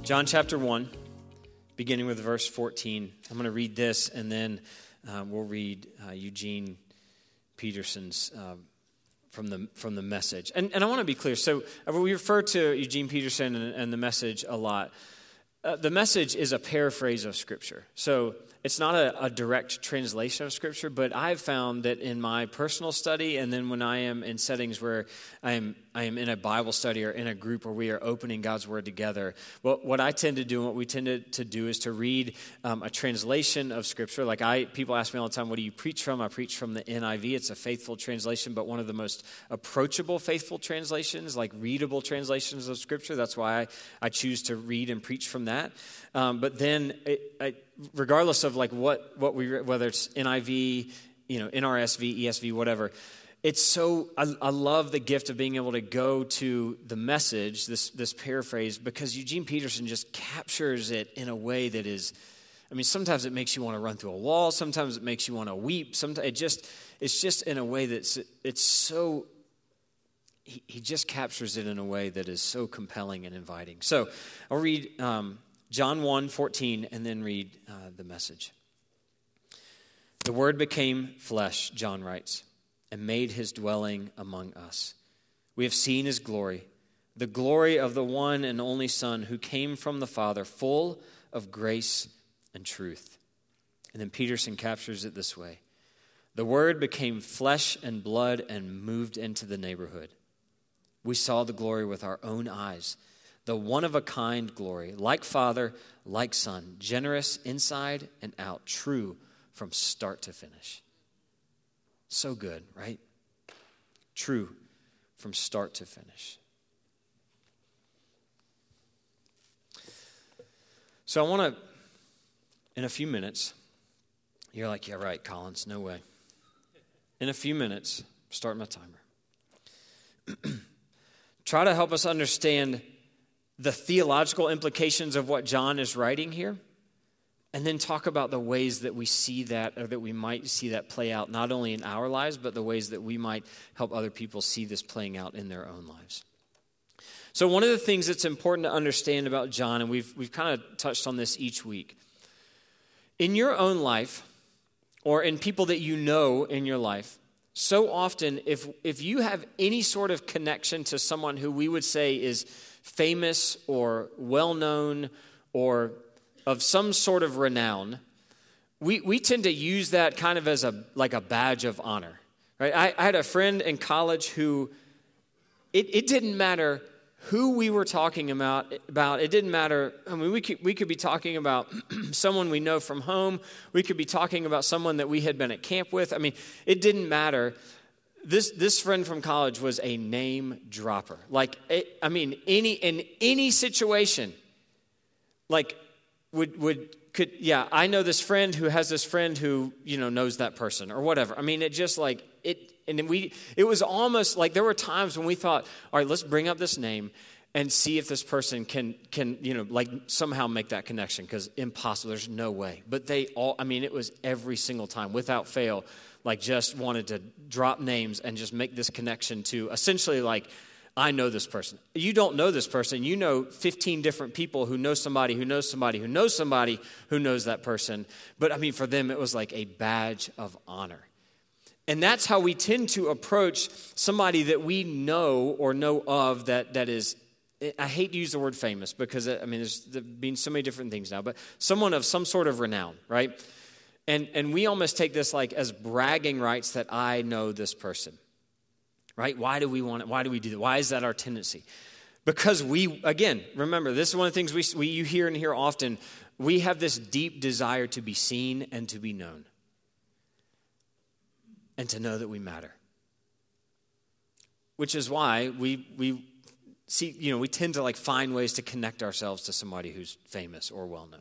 John chapter 1, beginning with verse 14. I'm going to read this, and then we'll read Eugene Peterson's from the Message. And I want to be clear. So we refer to Eugene Peterson and the Message a lot. The Message is a paraphrase of Scripture. So it's not a direct translation of Scripture, but I've found that in my personal study, and then when I am in settings where I am in a Bible study or in a group where we are opening God's Word together, what I tend to do and what we tend to do is to read a translation of Scripture. People ask me all the time, what do you preach from? I preach from the NIV. It's a faithful translation, but one of the most approachable faithful translations, like readable translations of Scripture. That's why I choose to read and preach from that. But then, regardless of what we read, whether it's NIV, NRSV, ESV, whatever, it's so, I love the gift of being able to go to the Message, this paraphrase, because Eugene Peterson just captures it in a way that is, sometimes it makes you want to run through a wall, sometimes it makes you want to weep, sometimes it's just in a way that's, it's so, he just captures it in a way that is so compelling and inviting. So I'll read John 1:14 and then read the Message. The Word became flesh, John writes, and made his dwelling among us. We have seen his glory, the glory of the one and only Son who came from the Father, full of grace and truth. And then Peterson captures it this way. The Word became flesh and blood and moved into the neighborhood. We saw the glory with our own eyes, the one-of-a-kind glory, like Father, like Son, generous inside and out, true from start to finish. So good, right? True from start to finish. So I want to, in a few minutes, you're like, yeah, right, Collins, no way. In a few minutes, start my timer. Try to help us understand the theological implications of what John is writing here, and then talk about the ways that we see that, or that we might see that play out, not only in our lives, but the ways that we might help other people see this playing out in their own lives. So one of the things that's important to understand about John, and we've kind of touched on this each week, in your own life, or in people that you know in your life, so often if you have any sort of connection to someone who we would say is famous or well-known or of some sort of renown, we tend to use that kind of as a badge of honor, right? I had a friend in college who, it didn't matter who we were talking about. It didn't matter. We could be talking about someone we know from home. We could be talking about someone that we had been at camp with. It didn't matter. This friend from college was a name dropper. In any situation, I know this friend who has this friend who, knows that person or whatever. It was almost like there were times when we thought, all right, let's bring up this name and see if this person can somehow make that connection, because impossible, there's no way. But they all, it was every single time, without fail, just wanted to drop names and just make this connection to essentially I know this person. You don't know this person. You know 15 different people who know somebody who knows somebody who knows somebody who knows that person. But for them, it was like a badge of honor. And that's how we tend to approach somebody that we know or know of that is, I hate to use the word famous because, there's been so many different things now, but someone of some sort of renown, right? And we almost take this as bragging rights that I know this person. Right? Why do we want it? Why do we do that? Why is that our tendency? Because remember, this is one of the things you hear and hear often. We have this deep desire to be seen and to be known. And to know that we matter. Which is why we see, we tend to find ways to connect ourselves to somebody who's famous or well-known.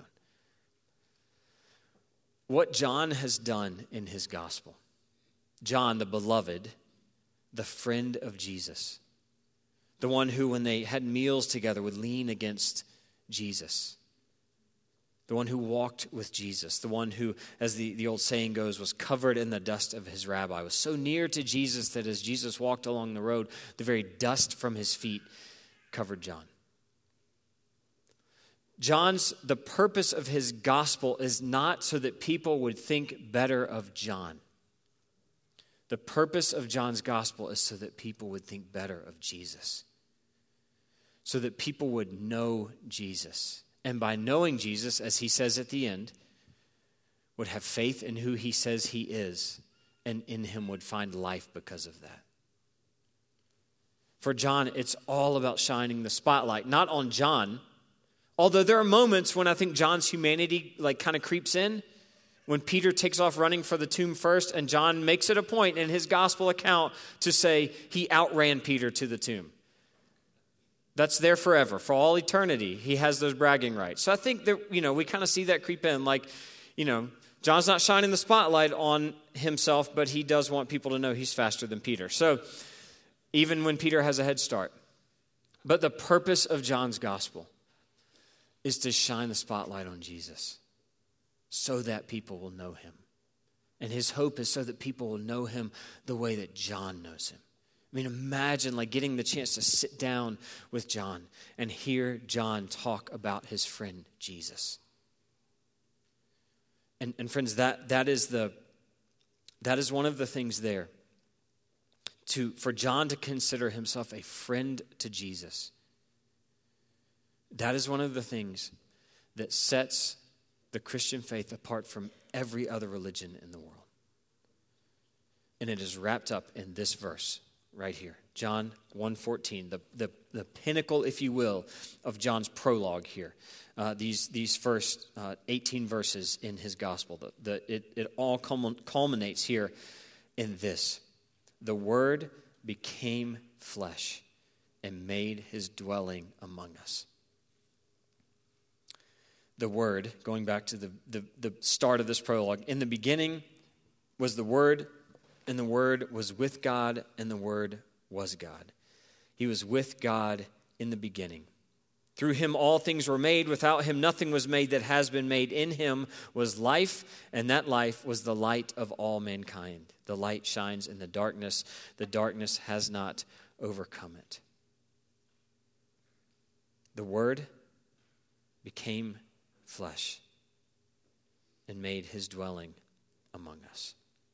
What John has done in his gospel, John, the beloved, the friend of Jesus, the one who, when they had meals together, would lean against Jesus, the one who walked with Jesus, the one who, as the old saying goes, was covered in the dust of his rabbi, was so near to Jesus that as Jesus walked along the road, the very dust from his feet covered John. the purpose of his gospel is not so that people would think better of John. The purpose of John's gospel is so that people would think better of Jesus. So that people would know Jesus. And by knowing Jesus, as he says at the end, would have faith in who he says he is, and in him would find life because of that. For John, it's all about shining the spotlight, not on John. Although there are moments when I think John's humanity kind of creeps in. When Peter takes off running for the tomb first, and John makes it a point in his gospel account to say he outran Peter to the tomb. That's there forever, for all eternity. He has those bragging rights. So I think that, we kind of see that creep in. John's not shining the spotlight on himself, but he does want people to know he's faster than Peter. So even when Peter has a head start. But the purpose of John's gospel is to shine the spotlight on Jesus so that people will know him. And his hope is so that people will know him the way that John knows him. I mean, imagine getting the chance to sit down with John and hear John talk about his friend Jesus. And friends, that is one of the things there. For John to consider himself a friend to Jesus. That is one of the things that sets the Christian faith apart from every other religion in the world. And it is wrapped up in this verse right here. John 1:14, the pinnacle, if you will, of John's prologue here. These first 18 verses in his gospel. It all culminates here in this. The Word became flesh and made his dwelling among us. The Word, going back to the start of this prologue, in the beginning was the Word, and the Word was with God, and the Word was God. He was with God in the beginning. Through him all things were made. Without him nothing was made that has been made. In him was life, and that life was the light of all mankind. The light shines in the darkness. The darkness has not overcome it. The Word became flesh and made his dwelling among us.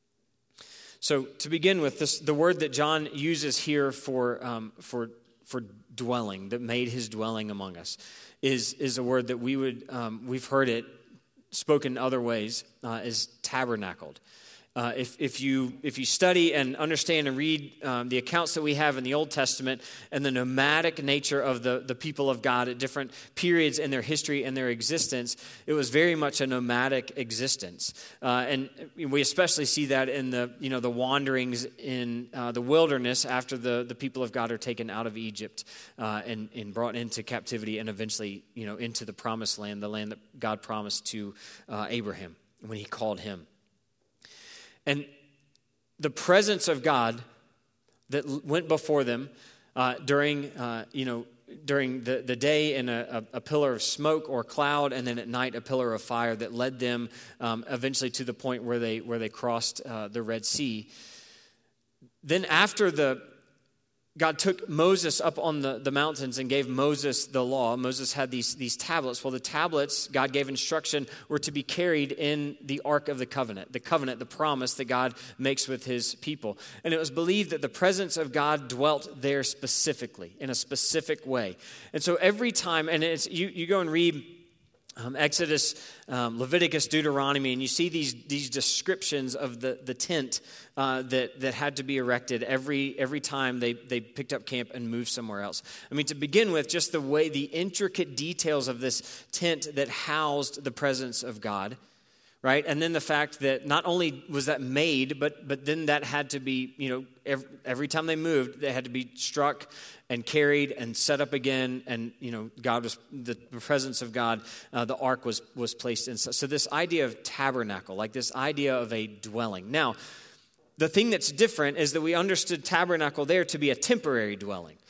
So to begin with, the word that John uses here for dwelling, that made his dwelling among us, is a word that we've heard it spoken other ways, is tabernacled. If you study and understand and read the accounts that we have in the Old Testament and the nomadic nature of the people of God at different periods in their history and their existence, it was very much a nomadic existence. And we especially see that in the wanderings in the wilderness after the people of God are taken out of Egypt and brought into captivity and eventually into the promised land, the land that God promised to Abraham when he called him. And the presence of God that went before them during the day in a pillar of smoke or cloud, and then at night a pillar of fire that led them eventually to the point where they crossed the Red Sea. Then after God took Moses up on the mountains and gave Moses the law. Moses had these tablets. Well, the tablets, God gave instruction, were to be carried in the Ark of the Covenant, the promise that God makes with his people. And it was believed that the presence of God dwelt there specifically, in a specific way. And so every time, and it's you go and read Exodus, Leviticus, Deuteronomy, and you see these descriptions of the tent that had to be erected every time they picked up camp and moved somewhere else. I mean, to begin with, just the intricate details of this tent that housed the presence of God, right? And then the fact that not only was that made, but then that had to be, every time they moved, they had to be struck and carried and set up again. And, God was the presence of God, the ark was placed in. So this idea of tabernacle, like this idea of a dwelling. Now, the thing that's different is that we understood tabernacle there to be a temporary dwelling.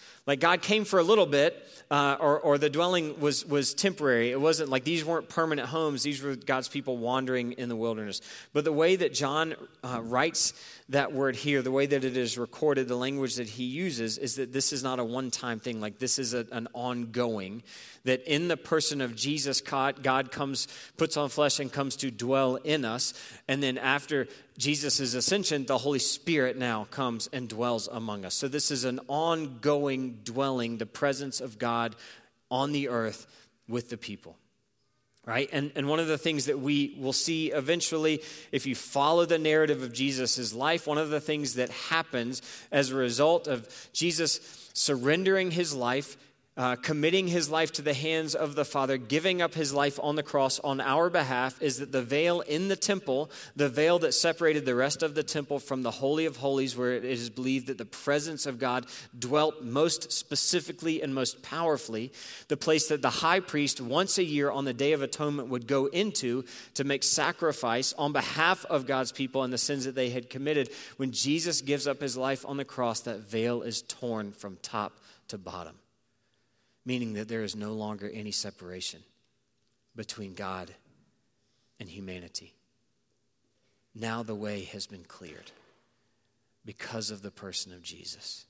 Like God came for a little bit, or the dwelling was temporary. It wasn't like these weren't permanent homes. These were God's people wandering in the wilderness. But the way that John writes that word here, the way that it is recorded, the language that he uses is that this is not a one-time thing. Like this is an ongoing, that in the person of Jesus, God comes, puts on flesh and comes to dwell in us. And then after Jesus' ascension, the Holy Spirit now comes and dwells among us. So this is an ongoing dwelling, the presence of God on the earth with the people. Right? And one of the things that we will see eventually, if you follow the narrative of Jesus' life, one of the things that happens as a result of Jesus surrendering his life, committing his life to the hands of the Father, giving up his life on the cross on our behalf, is that the veil in the temple, the veil that separated the rest of the temple from the Holy of Holies, where it is believed that the presence of God dwelt most specifically and most powerfully, the place that the high priest once a year on the Day of Atonement would go into to make sacrifice on behalf of God's people and the sins that they had committed. When Jesus gives up his life on the cross, that veil is torn from top to bottom, meaning that there is no longer any separation between God and humanity. Now the way has been cleared because of the person of Jesus.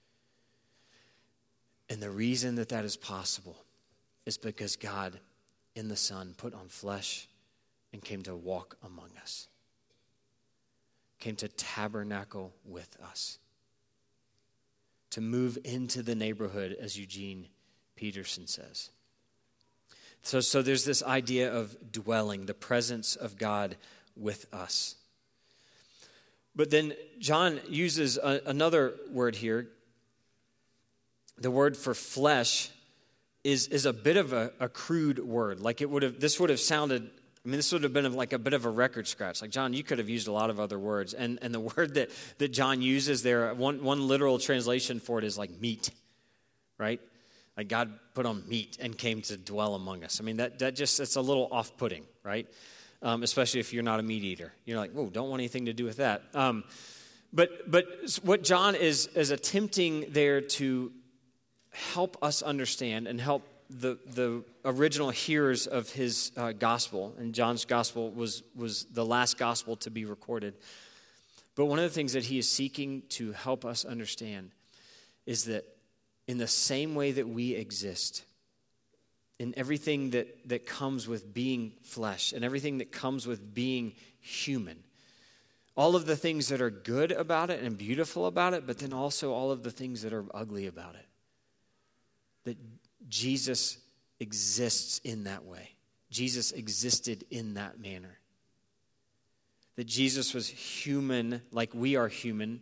And the reason that that is possible is because God in the Son put on flesh and came to walk among us, came to tabernacle with us, to move into the neighborhood, as Eugene Peterson says. So there's this idea of dwelling, the presence of God with us. But then John uses another word here. The word for flesh is a bit of a crude word. Like this would have sounded, this would have been like a bit of a record scratch. Like, John, you could have used a lot of other words. And the word that John uses there, one literal translation for it is like meat, right? Like God put on meat and came to dwell among us. That just, it's a little off-putting, right? Especially if you're not a meat eater. You're like, whoa, don't want anything to do with that. But what John is attempting there to help us understand and help the original hearers of his gospel, and John's gospel was the last gospel to be recorded. But one of the things that he is seeking to help us understand is that in the same way that we exist, in everything that comes with being flesh and everything that comes with being human, all of the things that are good about it and beautiful about it, but then also all of the things that are ugly about it, that Jesus exists in that way. Jesus existed in that manner. That Jesus was human like we are human,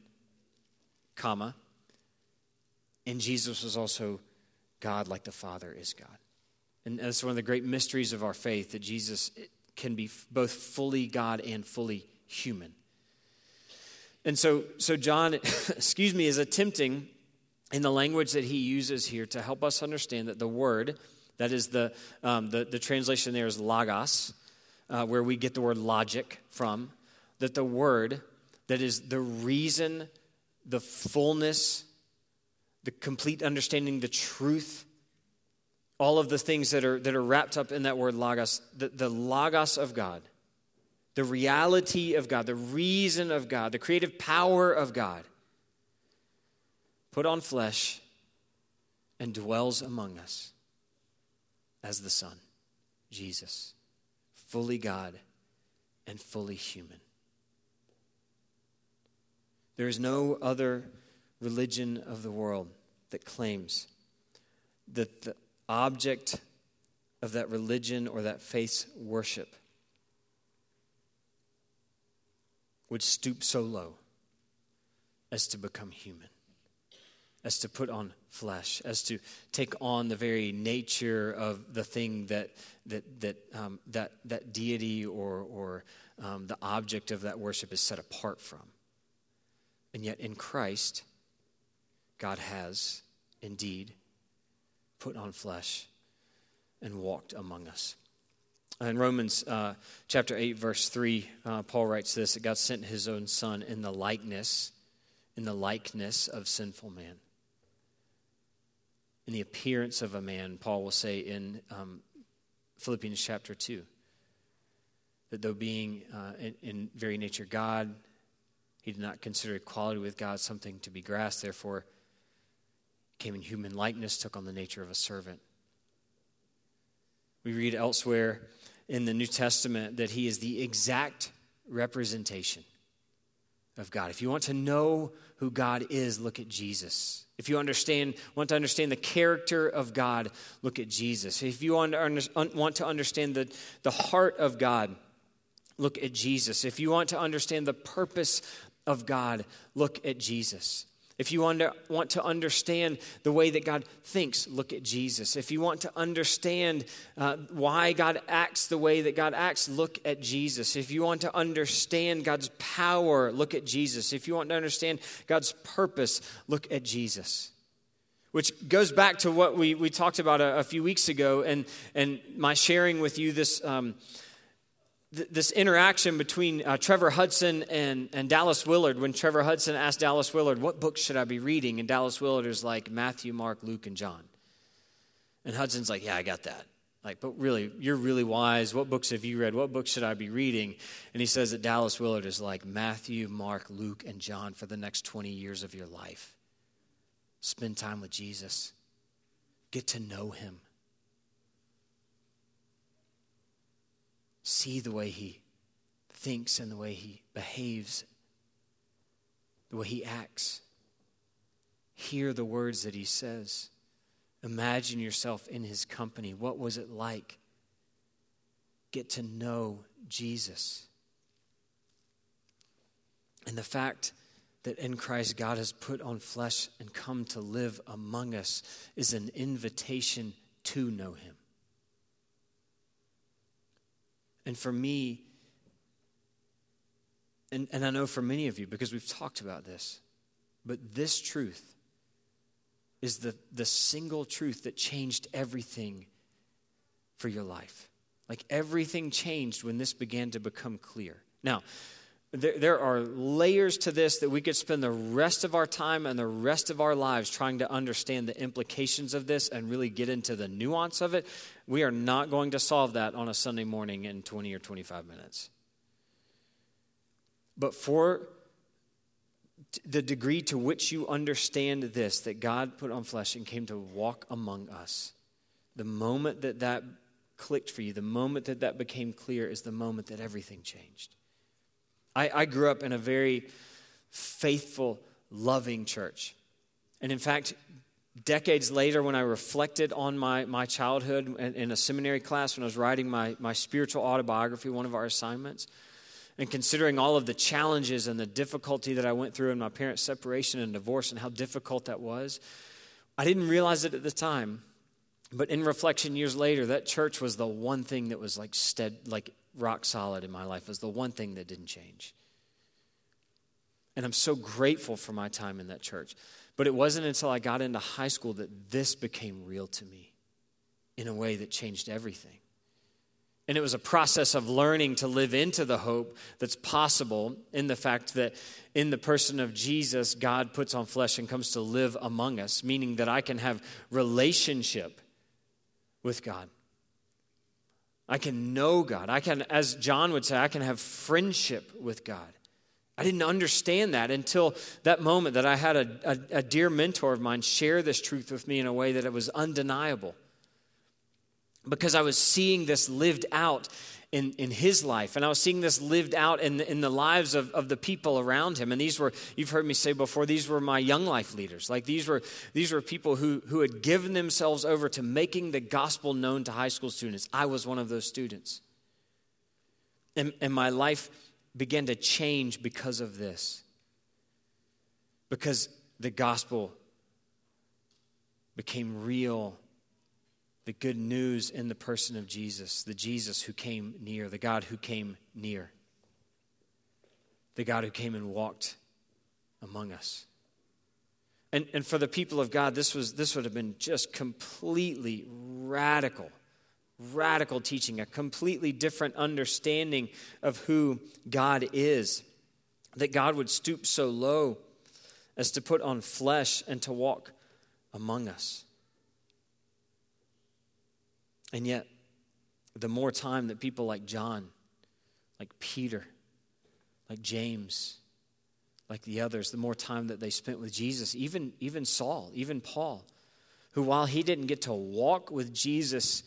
and Jesus was also God like the Father is God. And that's one of the great mysteries of our faith, that Jesus can be both fully God and fully human. And so John, is attempting in the language that he uses here to help us understand that the word, that is the translation there is logos, where we get the word logic from, that the word that is the reason, the fullness, the complete understanding, the truth, all of the things that are wrapped up in that word logos, the logos of God, the reality of God, the reason of God, the creative power of God, put on flesh and dwells among us as the Son, Jesus, fully God and fully human. There is no other religion of the world that claims that the object of that religion or that faith's worship would stoop so low as to become human, as to put on flesh, as to take on the very nature of the thing that deity or the object of that worship is set apart from. And yet in Christ, God has indeed put on flesh and walked among us. In Romans chapter 8, verse 3, Paul writes this, that God sent his own Son in the likeness of sinful man. in the appearance of a man, Paul will say in Philippians chapter 2. That though being in very nature God, he did not consider equality with God something to be grasped, therefore came in human likeness, took on the nature of a servant. We read elsewhere in the New Testament that he is the exact representation of God. If you want to know who God is, look at Jesus. If you want to understand the character of God, look at Jesus. If you want to understand the heart of God, look at Jesus. If you want to understand the purpose of God, look at Jesus. If you want to understand the way that God thinks, look at Jesus. If you want to understand why God acts the way that God acts, look at Jesus. If you want to understand God's power, look at Jesus. If you want to understand God's purpose, look at Jesus. Which goes back to what we talked about a few weeks ago and my sharing with you this interaction between Trevor Hudson and Dallas Willard, when Trevor Hudson asked Dallas Willard, what books should I be reading? And Dallas Willard is like, Matthew, Mark, Luke, and John. And Hudson's like, yeah, I got that. Like, but really, you're really wise. What books have you read? What books should I be reading? And he says that Dallas Willard is like, Matthew, Mark, Luke, and John for the next 20 years of your life. Spend time with Jesus. Get to know him. See the way he thinks and the way he behaves, the way he acts. Hear the words that he says. Imagine yourself in his company. What was it like? Get to know Jesus. And the fact that in Christ God has put on flesh and come to live among us is an invitation to know him. And for me, and I know for many of you, because we've talked about this, but this truth is the single truth that changed everything for your life. Like everything changed when this began to become clear. Now, there are layers to this that we could spend the rest of our time and the rest of our lives trying to understand the implications of this and really get into the nuance of it. We are not going to solve that on a Sunday morning in 20 or 25 minutes. But for the degree to which you understand this, that God put on flesh and came to walk among us, the moment that clicked for you, the moment that became clear is the moment that everything changed. I grew up in a very faithful, loving church. And in fact, decades later, when I reflected on my childhood in a seminary class, when I was writing my spiritual autobiography, one of our assignments, and considering all of the challenges and the difficulty that I went through in my parents' separation and divorce and how difficult that was, I didn't realize it at the time. But in reflection years later, that church was the one thing that was like rock solid in my life. It was the one thing that didn't change. And I'm so grateful for my time in that church. But it wasn't until I got into high school that this became real to me in a way that changed everything. And it was a process of learning to live into the hope that's possible in the fact that in the person of Jesus, God puts on flesh and comes to live among us, meaning that I can have relationship with God. I can know God. I can, as John would say, I can have friendship with God. I didn't understand that until that moment that I had a dear mentor of mine share this truth with me in a way that it was undeniable. Because I was seeing this lived out in his life. And I was seeing this lived out in the lives of the people around him. And these were, you've heard me say before, these were my young life leaders. Like these were people who had given themselves over to making the gospel known to high school students. I was one of those students. And my life began to change because of this. Because the gospel became real. The good news in the person of Jesus, the Jesus who came near, the God who came near, the God who came and walked among us. And for the people of God, this would have been just completely radical teaching, a completely different understanding of who God is, that God would stoop so low as to put on flesh and to walk among us. And yet, the more time that people like John, like Peter, like James, like the others, the more time that they spent with Jesus, even Saul, even Paul, who while he didn't get to walk with Jesus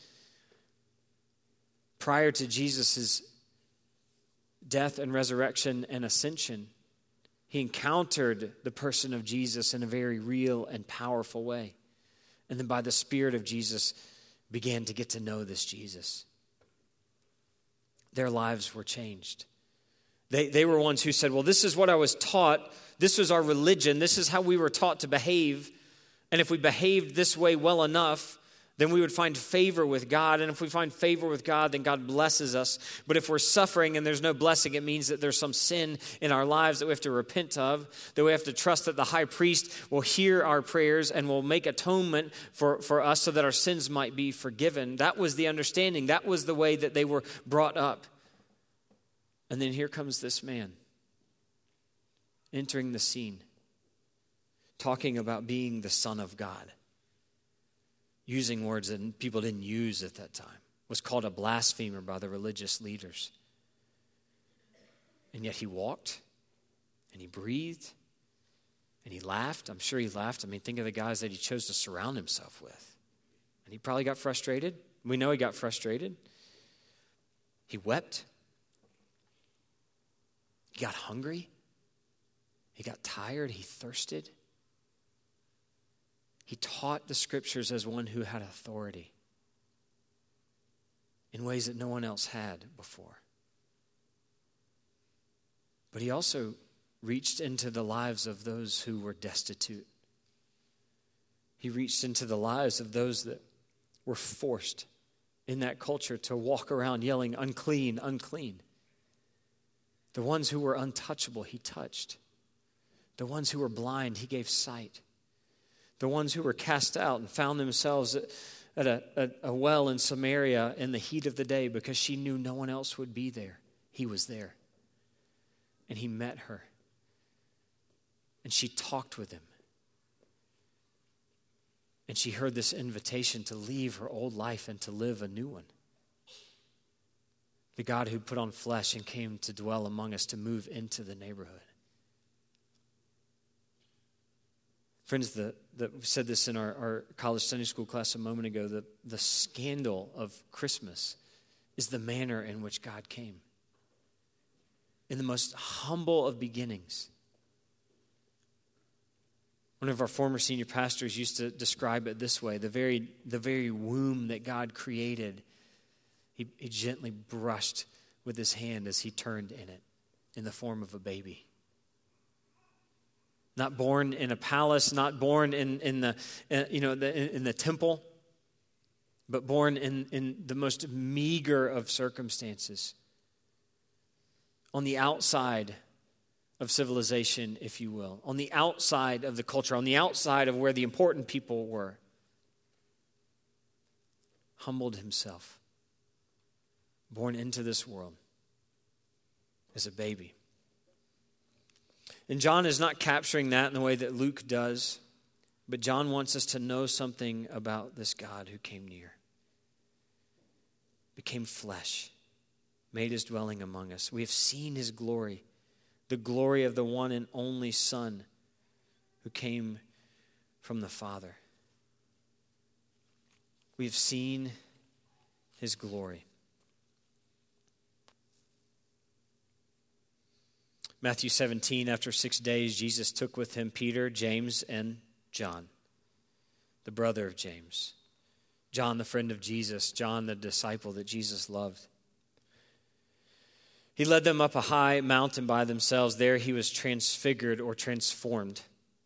prior to Jesus' death and resurrection and ascension, he encountered the person of Jesus in a very real and powerful way. And then by the Spirit of Jesus, began to get to know this Jesus. Their lives were changed. They were ones who said, well, this is what I was taught. This was our religion. This is how we were taught to behave. And if we behaved this way well enough, then we would find favor with God. And if we find favor with God, then God blesses us. But if we're suffering and there's no blessing, it means that there's some sin in our lives that we have to repent of, that we have to trust that the high priest will hear our prayers and will make atonement for us so that our sins might be forgiven. That was the understanding. That was the way that they were brought up. And then here comes this man entering the scene, talking about being the Son of God, using words that people didn't use at that time, was called a blasphemer by the religious leaders. And yet he walked, and he breathed, and he laughed. I'm sure he laughed. I mean, think of the guys that he chose to surround himself with. And he probably got frustrated. We know he got frustrated. He wept. He got hungry. He got tired. He thirsted. He taught the scriptures as one who had authority in ways that no one else had before. But he also reached into the lives of those who were destitute. He reached into the lives of those that were forced in that culture to walk around yelling, unclean, unclean. The ones who were untouchable, he touched. The ones who were blind, he gave sight. The ones who were cast out and found themselves at a well in Samaria in the heat of the day because she knew no one else would be there. He was there. And he met her. And she talked with him. And she heard this invitation to leave her old life and to live a new one. The God who put on flesh and came to dwell among us, to move into the neighborhood. Friends, we said this in our college Sunday school class a moment ago, the scandal of Christmas is the manner in which God came. In the most humble of beginnings. One of our former senior pastors used to describe it this way: the very womb that God created, he gently brushed with his hand as he turned in it, in the form of a baby. Not born in a palace, not born in the temple, but born in the most meager of circumstances. On the outside of civilization, if you will. On the outside of the culture, on the outside of where the important people were. Humbled himself. Born into this world as a baby. And John is not capturing that in the way that Luke does, but John wants us to know something about this God who came near, became flesh, made his dwelling among us. We have seen his glory, the glory of the one and only Son who came from the Father. We have seen his glory. Matthew 17, after 6 days, Jesus took with him Peter, James, and John, the brother of James. John, the friend of Jesus. John, the disciple that Jesus loved. He led them up a high mountain by themselves. There he was transfigured or transformed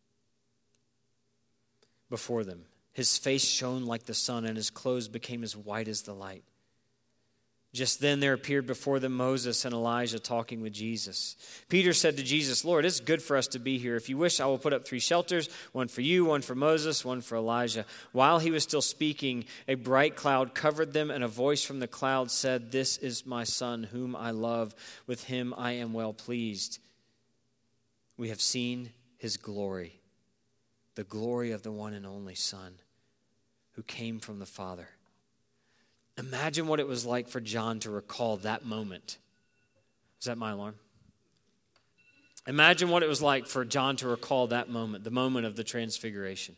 before them. His face shone like the sun, and his clothes became as white as the light. Just then there appeared before them Moses and Elijah talking with Jesus. Peter said to Jesus, "Lord, it's good for us to be here. If you wish, I will put up 3 shelters, one for you, one for Moses, one for Elijah." While he was still speaking, a bright cloud covered them, and a voice from the cloud said, "This is my Son, whom I love. With him I am well pleased." We have seen his glory, the glory of the one and only Son who came from the Father. Imagine what it was like for John to recall that moment. Is that my alarm? Imagine what it was like for John to recall that moment, the moment of the transfiguration.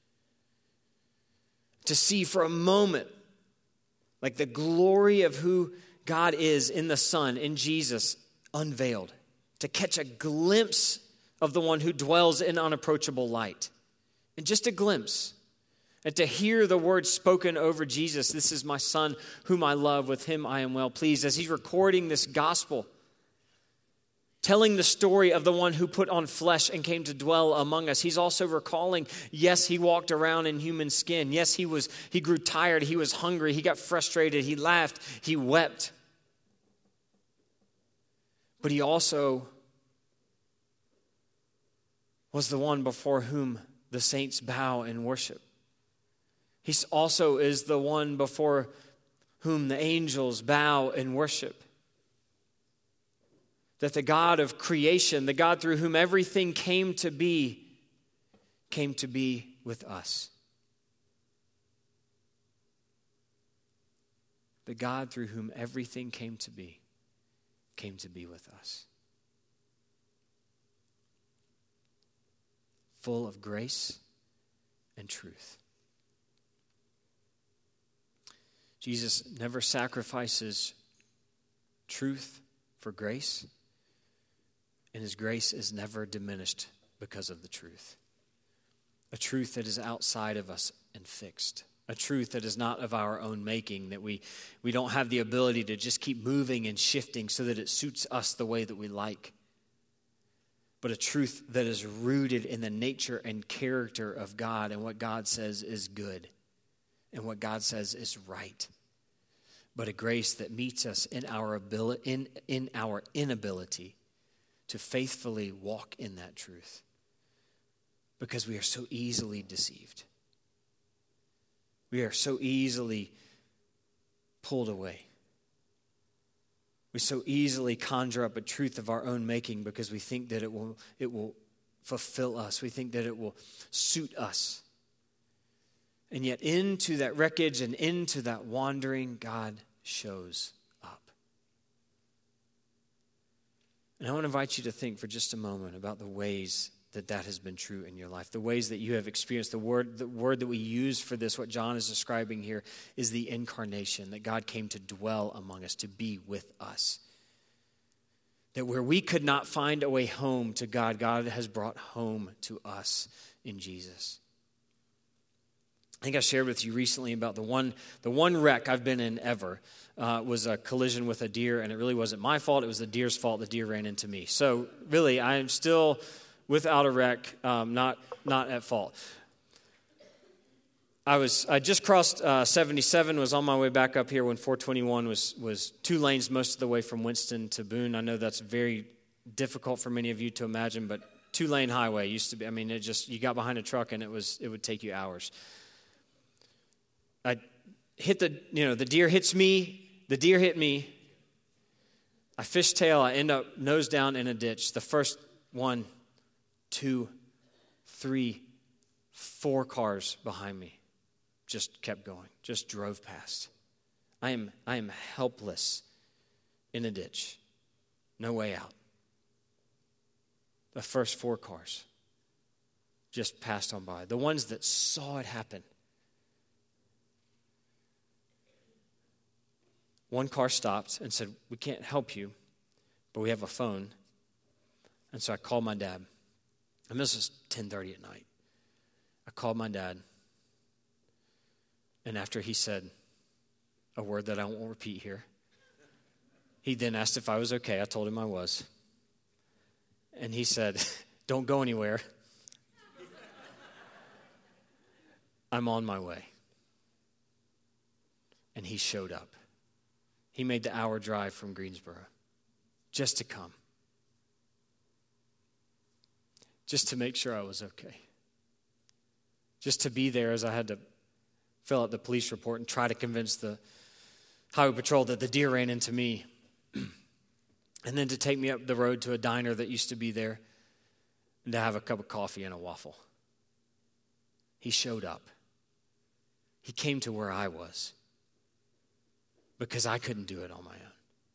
To see for a moment, like the glory of who God is in the Son, in Jesus, unveiled. To catch a glimpse of the one who dwells in unapproachable light. And just a glimpse. And to hear the words spoken over Jesus, "This is my Son whom I love, with him I am well pleased." As he's recording this gospel, telling the story of the one who put on flesh and came to dwell among us. He's also recalling, yes, he walked around in human skin. Yes, he grew tired. He was hungry. He got frustrated. He laughed. He wept. But he also was the one before whom the saints bow in worship. He also is the one before whom the angels bow in worship. That the God of creation, the God through whom everything came to be with us. The God through whom everything came to be with us. Full of grace and truth. Jesus never sacrifices truth for grace. And his grace is never diminished because of the truth. A truth that is outside of us and fixed. A truth that is not of our own making, that we don't have the ability to just keep moving and shifting so that it suits us the way that we like. But a truth that is rooted in the nature and character of God and what God says is good and what God says is right. But a grace that meets us in our inability to faithfully walk in that truth because we are so easily deceived. We are so easily pulled away. We so easily conjure up a truth of our own making because we think that it will fulfill us. We think that it will suit us. And yet into that wreckage and into that wandering, God shows up. And I want to invite you to think for just a moment about the ways that has been true in your life, the ways that you have experienced. The word that we use for this, what John is describing here, is the incarnation, that God came to dwell among us, to be with us. That where we could not find a way home to God, God has brought home to us in Jesus. I think I shared with you recently about the one wreck I've been in ever was a collision with a deer, and it really wasn't my fault. It was the deer's fault. The deer ran into me. So really, I am still without a wreck, not at fault. I just crossed 77, was on my way back up here when 421 was 2 lanes most of the way from Winston to Boone. I know that's very difficult for many of you to imagine, but 2-lane highway used to be, you got behind a truck and it would take you hours. I hit the deer hits me, the deer hit me. I fishtail, I end up nose down in a ditch. The first 1, 2, 3, 4 cars behind me just kept going, just drove past. I am helpless in a ditch. No way out. The first 4 cars just passed on by. The ones that saw it happen. One car stopped and said, "We can't help you, but we have a phone." And so I called my dad. And this was 10:30 at night. I called my dad. And after he said a word that I won't repeat here, he then asked if I was okay. I told him I was. And he said, "Don't go anywhere. I'm on my way." And he showed up. He made the hour drive from Greensboro just to come. Just to make sure I was okay. Just to be there as I had to fill out the police report and try to convince the highway patrol that the deer ran into me. And then to take me up the road to a diner that used to be there and to have a cup of coffee and a waffle. He showed up. He came to where I was. because I couldn't do it on my own.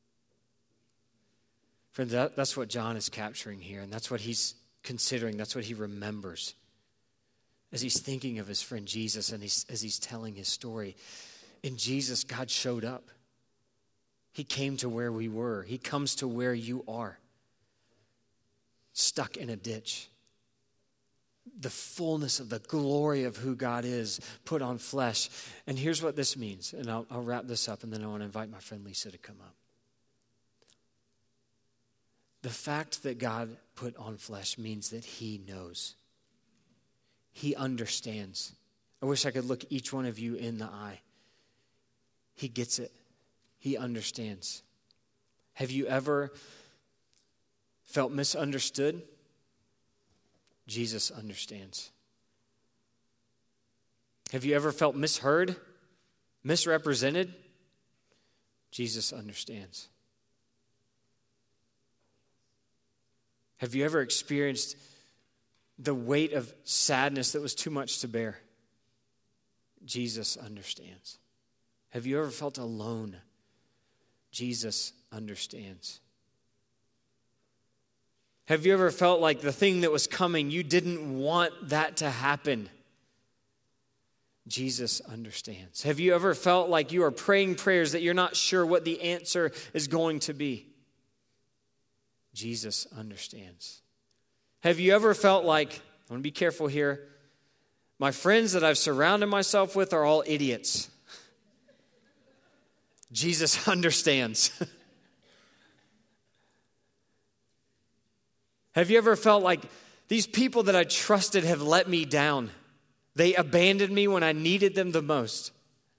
Friends, that's what John is capturing here, and that's what he's considering. That's what he remembers as he's thinking of his friend Jesus and as he's telling his story. In Jesus, God showed up. He came to where we were. He comes to where you are, stuck in a ditch. The fullness of the glory of who God is put on flesh. And here's what this means, and I'll wrap this up, and then I want to invite my friend Lisa to come up. The fact that God put on flesh means that he knows. He understands. I wish I could look each one of you in the eye. He gets it. He understands. Have you ever felt misunderstood? Jesus understands. Have you ever felt misheard, misrepresented? Jesus understands. Have you ever experienced the weight of sadness that was too much to bear? Jesus understands. Have you ever felt alone? Jesus understands. Have you ever felt like the thing that was coming, you didn't want that to happen? Jesus understands. Have you ever felt like you are praying prayers that you're not sure what the answer is going to be? Jesus understands. Have you ever felt like, I want to be careful here, my friends that I've surrounded myself with are all idiots? Jesus understands. Have you ever felt like these people that I trusted have let me down? They abandoned me when I needed them the most.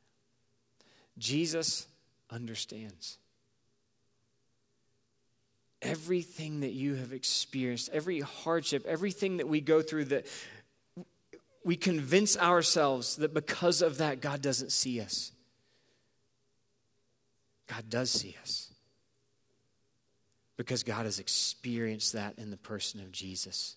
Jesus understands. Everything that you have experienced, every hardship, everything that we go through, that we convince ourselves that because of that, God doesn't see us. God does see us. Because God has experienced that in the person of Jesus.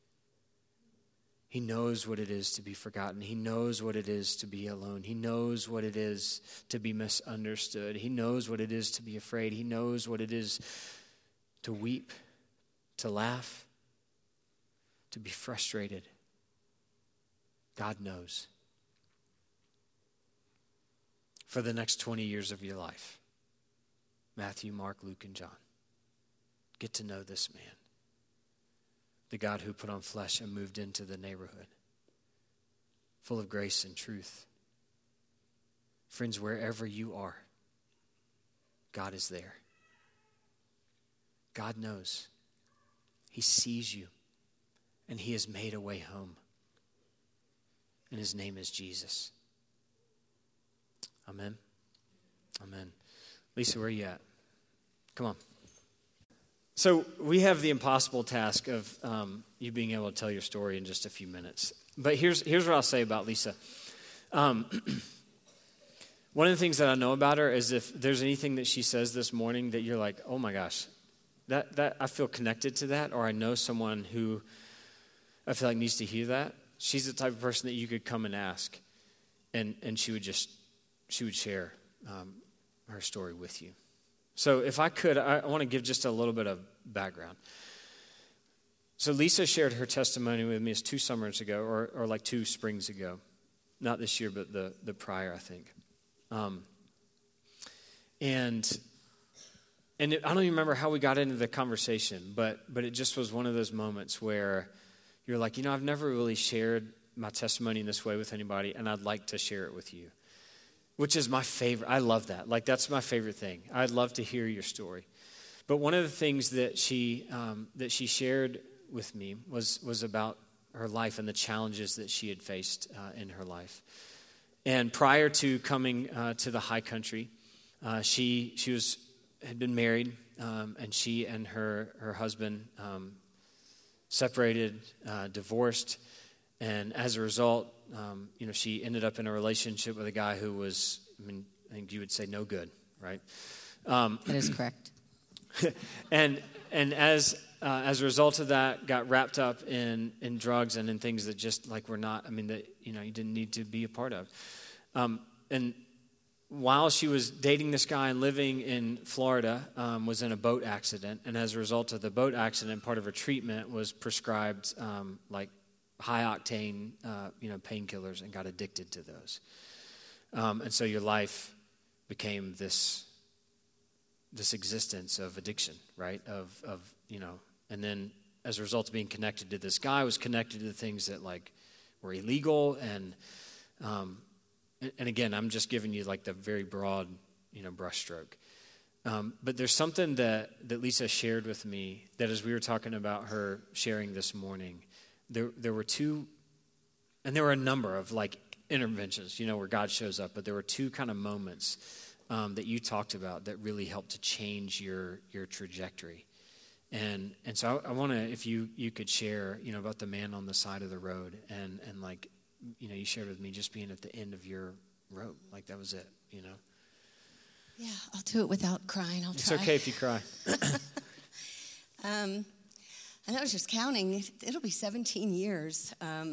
He knows what it is to be forgotten. He knows what it is to be alone. He knows what it is to be misunderstood. He knows what it is to be afraid. He knows what it is to weep, to laugh, to be frustrated. God knows. For the next 20 years of your life, Matthew, Mark, Luke, and John, get to know this man, the God who put on flesh and moved into the neighborhood, full of grace and truth. Friends, wherever you are, God is there. God knows. He sees you, and he has made a way home. And his name is Jesus. Amen. Amen. Lisa, where are you at? Come on. So we have the impossible task of you being able to tell your story in just a few minutes. But here's what I'll say about Lisa. One of the things that I know about her is if there's anything that she says this morning that you're like, oh my gosh, that I feel connected to that, or I know someone who I feel like needs to hear that. She's the type of person that you could come and ask, and she would share her story with you. So if I could, I want to give just a little bit of background. So Lisa shared her testimony with me 2 summers ago, or like 2 springs ago. Not this year, but the prior, I think. And I don't even remember how we got into the conversation, but it just was one of those moments where you're like, I've never really shared my testimony in this way with anybody, and I'd like to share it with you. Which is my favorite. I love that. Like, that's my favorite thing. I'd love to hear your story. But one of the things that she shared with me was about her life and the challenges that she had faced in her life. And prior to coming to the high country, she had been married, and she and her husband separated, divorced, and as a result, she ended up in a relationship with a guy who was, I think you would say no good, right? That is correct. and as a result of that, got wrapped up in drugs and in things that just like were not, that you didn't need to be a part of. And while she was dating this guy and living in Florida, was in a boat accident. And as a result of the boat accident, part of her treatment was prescribed like high-octane painkillers, and got addicted to those. And so your life became this existence of addiction, right? And then as a result of being connected to this guy, was connected to the things that like were illegal. And again, I'm just giving you like the very broad, brushstroke. But there's something that Lisa shared with me that as we were talking about her sharing this morning, there were two, and there were a number of like interventions, where God shows up, but there were two kind of moments that you talked about that really helped to change your trajectory. And so I want to, if you could share, about the man on the side of the road, and like, you shared with me just being at the end of your rope, like that was it, Yeah, I'll do it without crying. It's okay if you cry. And I was just counting. It'll be 17 years.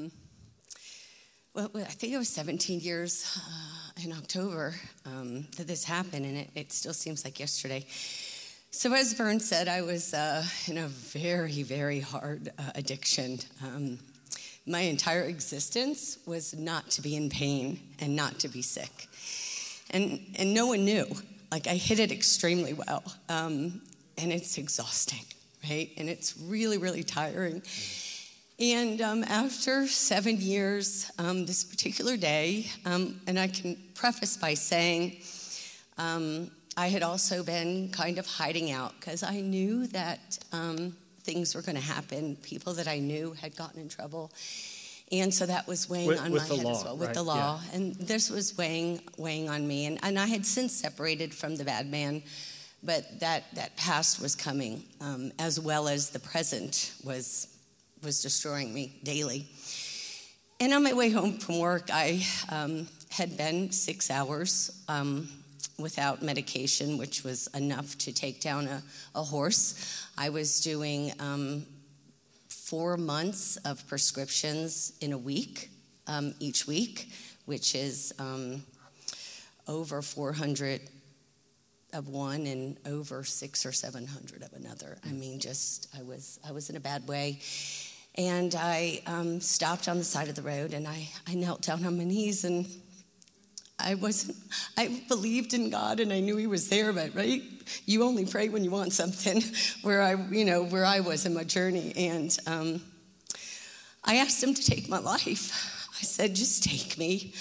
Well, I think it was 17 years in October that this happened, and it still seems like yesterday. So as Vern said, I was in a very, very hard addiction. My entire existence was not to be in pain and not to be sick. And no one knew. Like, I hid it extremely well. And it's exhausting, right? And it's really, really tiring. And after 7 years, this particular day, and I can preface by saying I had also been kind of hiding out because I knew that things were going to happen. People that I knew had gotten in trouble. And so that was weighing on my head as well, with the law. Yeah. And this was weighing on me. And I had since separated from the bad man, but that past was coming, as well as the present was destroying me daily. And on my way home from work, I had been 6 hours without medication, which was enough to take down a horse. I was doing 4 months of prescriptions in a week, each week, which is over 400 of one and over 600 or 700 of another. I mean, I was in a bad way. And I stopped on the side of the road, and I knelt down on my knees, and I believed in God, and I knew He was there, but right, you only pray when you want something. Where I was in my journey, and I asked Him to take my life. I said, "Just take me.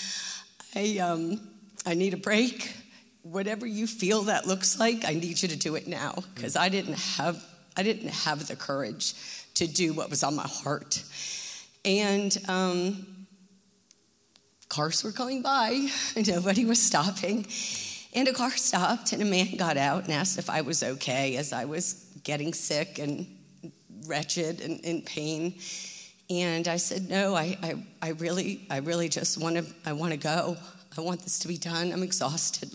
I need a break. Whatever you feel that looks like, I need you to do it now," because I didn't have the courage to do what was on my heart. And cars were going by, and nobody was stopping. And a car stopped, and a man got out and asked if I was okay, as I was getting sick and wretched and in pain. And I said, "No, I really just want to go. I want this to be done. I'm exhausted.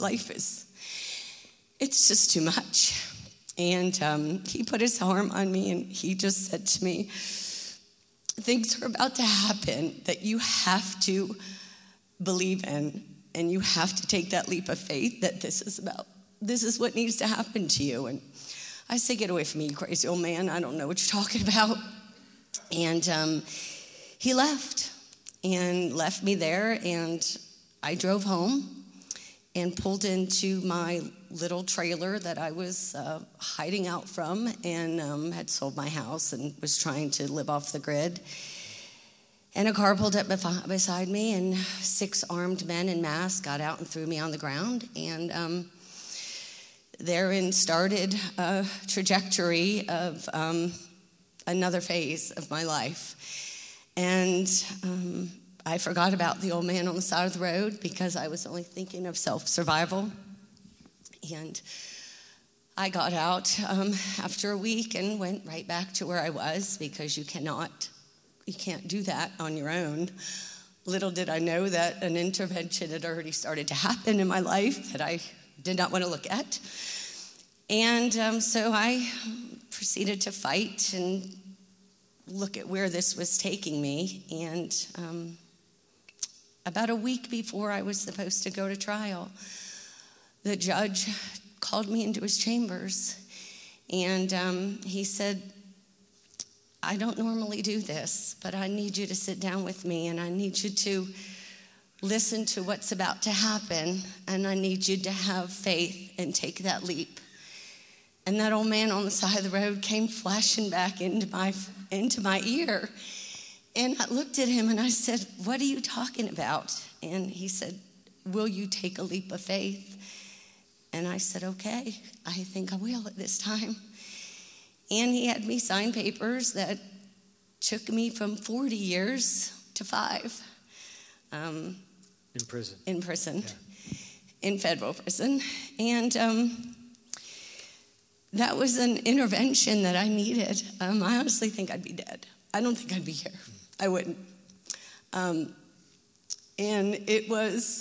It's just too much." And he put his arm on me, and he just said to me, "Things are about to happen that you have to believe in, and you have to take that leap of faith that this is what needs to happen to you." And I said, "Get away from me, you crazy old man. I don't know what you're talking about." And he left me there, and I drove home and pulled into my little trailer that I was hiding out from, and had sold my house and was trying to live off the grid. And a car pulled up beside me, and 6 armed men in masks got out and threw me on the ground. And therein started a trajectory of another phase of my life. And I forgot about the old man on the side of the road because I was only thinking of self-survival. And I got out after a week and went right back to where I was, because you can't do that on your own. Little did I know that an intervention had already started to happen in my life that I did not want to look at. And so I proceeded to fight and look at where this was taking me. And about a week before I was supposed to go to trial, the judge called me into his chambers, and he said, I don't normally do this, but I need you to sit down with me, and I need you to listen to what's about to happen, and I need you to have faith and take that leap. And that old man on the side of the road came flashing back into my ear. And I looked at him and I said, what are you talking about? And he said, will you take a leap of faith? And I said, okay, I think I will at this time. And he had me sign papers that took me from 40 years to 5. In prison. In prison. Yeah. In federal prison. And that was an intervention that I needed. I honestly think I'd be dead. I don't think I'd be here. I wouldn't. And it was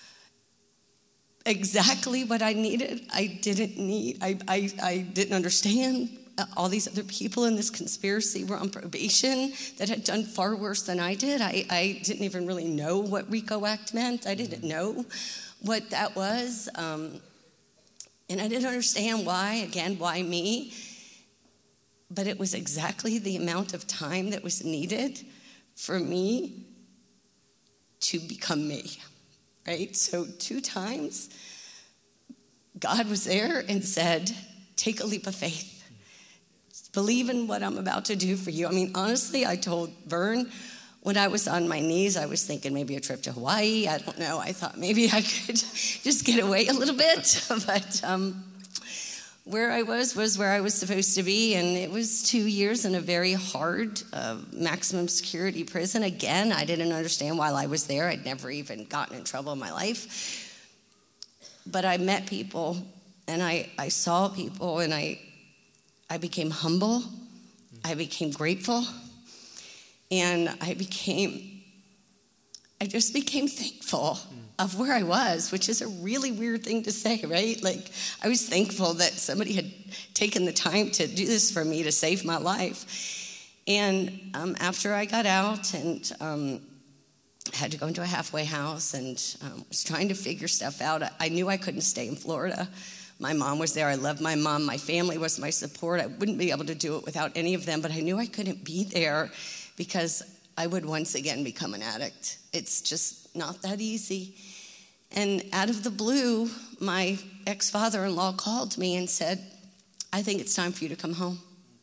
exactly what I needed. I didn't understand. All these other people in this conspiracy were on probation that had done far worse than I did. I didn't even really know what RICO Act meant. I didn't know what that was. And I didn't understand why me? But it was exactly the amount of time that was needed for me to become me, right? So 2 times, God was there and said, take a leap of faith. Believe in what I'm about to do for you. I mean, honestly, I told Vern when I was on my knees, I was thinking maybe a trip to Hawaii. I don't know. I thought maybe I could just get away a little bit. But where I was where I was supposed to be. And it was 2 years in a very hard maximum security prison. Again, I didn't understand why I was there. I'd never even gotten in trouble in my life. But I met people, and I saw people, and I became humble, I became grateful, and I just became thankful of where I was, which is a really weird thing to say, right? Like, I was thankful that somebody had taken the time to do this for me to save my life. And after I got out and had to go into a halfway house and was trying to figure stuff out, I knew I couldn't stay in Florida. My mom was there. I loved my mom. My family was my support. I wouldn't be able to do it without any of them, but I knew I couldn't be there because I would once again become an addict. It's just not that easy. And out of the blue, my ex-father-in-law called me and said, I think it's time for you to come home.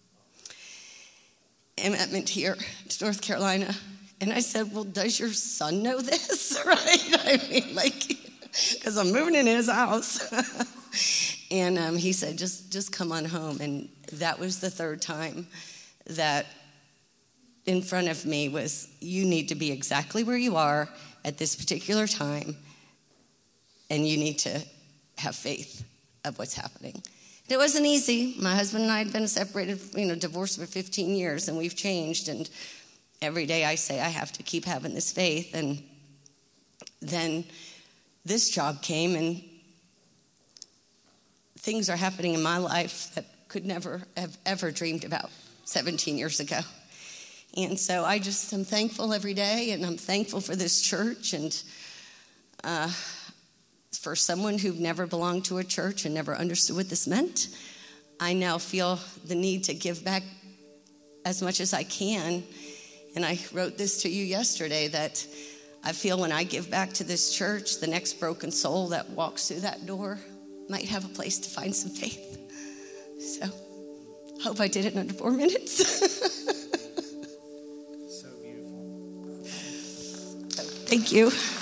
And that meant here to North Carolina. And I said, well, does your son know this? Right? I mean, like, because I'm moving in his house. And he said, just come on home. And that was the 3rd time that in front of me was, you need to be exactly where you are at this particular time, and you need to have faith of what's happening. It wasn't easy. My husband and I had been separated, divorced for 15 years, and we've changed. And every day I say I have to keep having this faith. And then this job came, and things are happening in my life that could never have ever dreamed about 17 years ago. And so I just am thankful every day, and I'm thankful for this church, and for someone who never belonged to a church and never understood what this meant. I now feel the need to give back as much as I can. And I wrote this to you yesterday, that I feel when I give back to this church, the next broken soul that walks through that door might have a place to find some faith. So, hope I did it in under 4 minutes. So beautiful. Thank you.